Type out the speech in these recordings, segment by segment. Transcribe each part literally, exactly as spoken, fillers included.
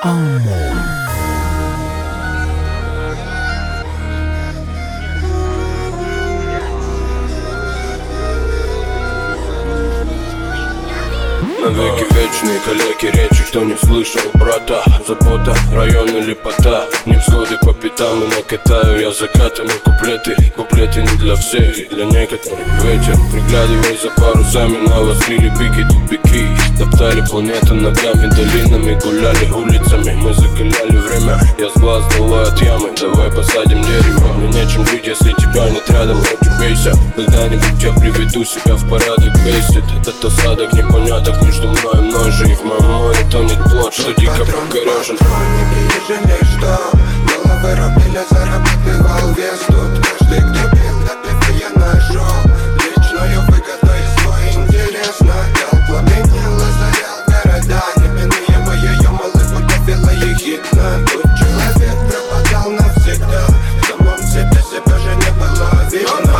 Навеки вечные калеки речи, кто не слышал брата. Забота, район или пота, невзгоды по пятам и накатаю я закатами куплеты. Куплеты не для всех, и для некоторых вечер. Приглядываясь за парусами, на вас лили пики тупики. Топтали планету ногами, долинами, гуляли улицами. Мы закаляли время, я с глаз долой от ямы. Давай посадим дерево, мне нечем жить, если тебя нет рядом. Хочу бейся, когда-нибудь я приведу себя в порядок. Бесит этот осадок непоняток между мной и мной же. И в моем море тонет плод, что дико покорежен. Не жалей, что головы рубили, зарабатывал вес. Тут каждый, кто бед, ответы я нашел. Личную выгоду и свой интерес надел. Пламенел, озарял города, неминуемое юмолы удавило ехидно. Тут человек пропадал навсегда, в самом себе себя же не было видно.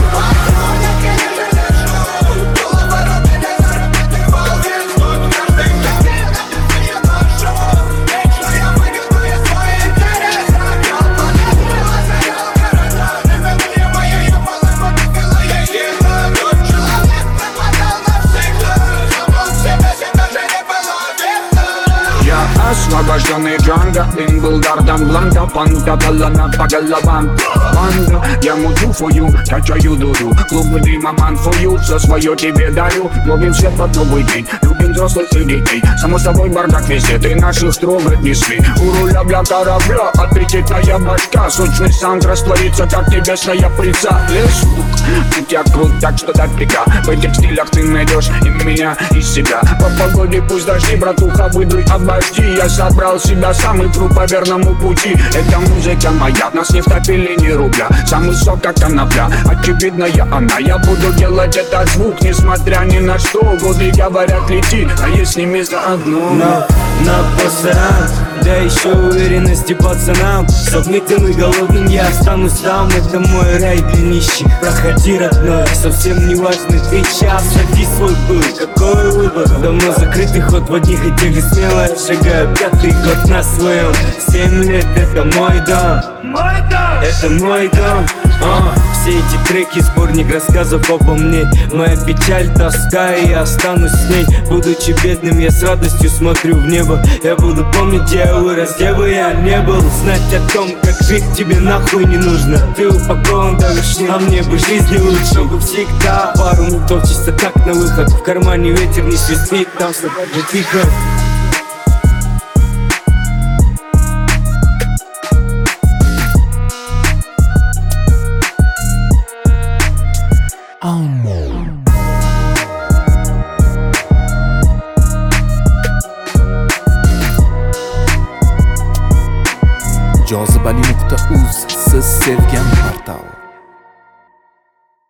Освобожденный Джанго, им был Дардан Бланка, панка талана по головам. Банда, я мутуфую, качаю дуду, клубы дыма манфую, все свое тебе дарю. Ловим свет под новый день, любим взрослых и детей. Само собой бардак везде, ты наших трогать не смей. У руля бля корабля, аппетитная башка, сочный саунд растворится, как небесная пыльца. Лес, у тебя крут, так что до пика. В этих стилях ты найдешь и меня, и себя. По погоде пусть дожди, братуха, выдуй, обожди. Я собрал себя сам и тру по верному пути. Это музыка моя, нас не втопили ни рубля. Самый сок как конопля, очевидная она. Я буду делать этот звук, несмотря ни на что. Годы говорят лети, а я с ними заодно. Но на пасаран, да еще уверенности пацанам. Согнутым и голодным я останусь там. Это мой рай для нищих. Проходи, родной, совсем не важный ты час. Сади свой пыл, какой выбор. Давно закрытый ход в одних и тех же смело шагаю. Пятый год на своем, семь лет, это мой дом. Мой дом, это мой дом. А, все эти треки, сборник рассказов обо мне. Моя печаль, тоска, и я останусь с ней. Будучи бедным, я с радостью смотрю в небо. Я буду помнить, где я вырос, где бы я не был. Знать о том, как жить тебе нахуй не нужно. Ты упакован до вишни, а мне бы жизни лучше. Чтобы всегда пару мутов чисто так на выход. В кармане ветер не свистит, там все так же тихо. jozibali nuqta uz siz sevgan portal.